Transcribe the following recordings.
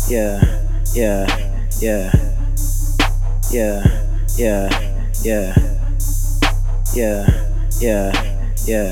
yeah, yeah, yeah, yeah, yeah, yeah, yeah, yeah, yeah.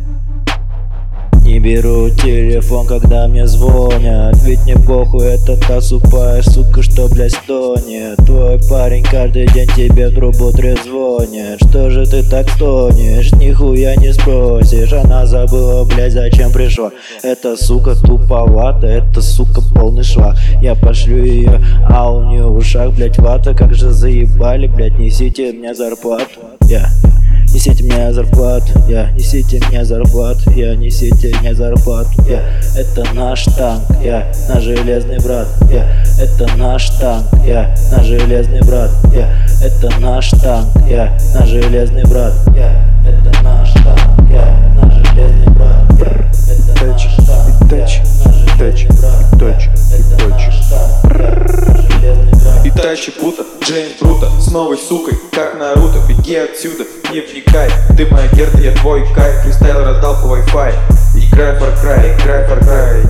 Не беру телефон, когда мне звонят, ведь мне похуй, это та тупая сука, что, блядь, стонет. Твой парень каждый день тебе в трубу трезвонит. Что же ты так стонешь, нихуя не спросишь. Она забыла, блядь, зачем пришла. Эта сука туповата, эта сука полный шва. Я пошлю ее, а у нее в ушах, блядь, вата. Как же заебали, блядь, несите мне зарплату, Несите мне зарплату, несите мне зарплату, несите мне зарплату, это наш танк, наш железный брат, это наш танк, наш железный брат, это наш танк, наш железный брат, это наш танк, наш железный брат, это наш танк, наш железный брат, это наш танк, наш железный брат. Итачи Бута, Джеймс Брута, с новой сукой, как Наруто, беги отсюда, не вникай. Ты моя Герда, я твой Кай, фристайл раздал по Wi-Fi. Играй Far Cry, играй Far Cry.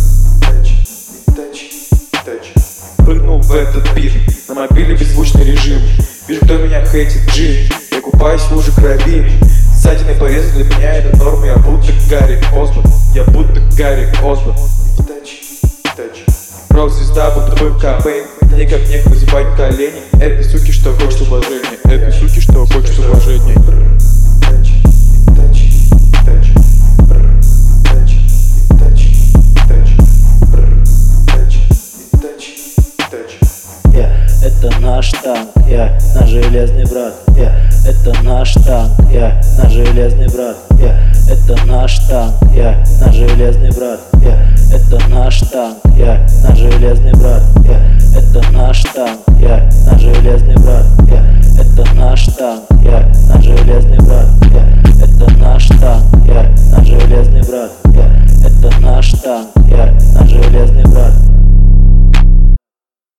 Прыгнул в этот бит, на мобиле беззвучный режим. Вижу, кто меня хейтит, Джим. Я купаюсь в луже крови. Ссадины порезы для меня это норма. Я будто Гарри Осборн, я будто Гарри Осборн. Рок-звезда, будто бы Кобейн. Никак некуда зебать колени. Этой суки, что хочет уважения. Этой суки, что хочет уважения. Это наш танк, наш железный брат, это наш танк, наш железный брат, это наш танк, наш железный брат, это наш танк, наш железный брат, это наш танк, наш железный брат, это наш танк.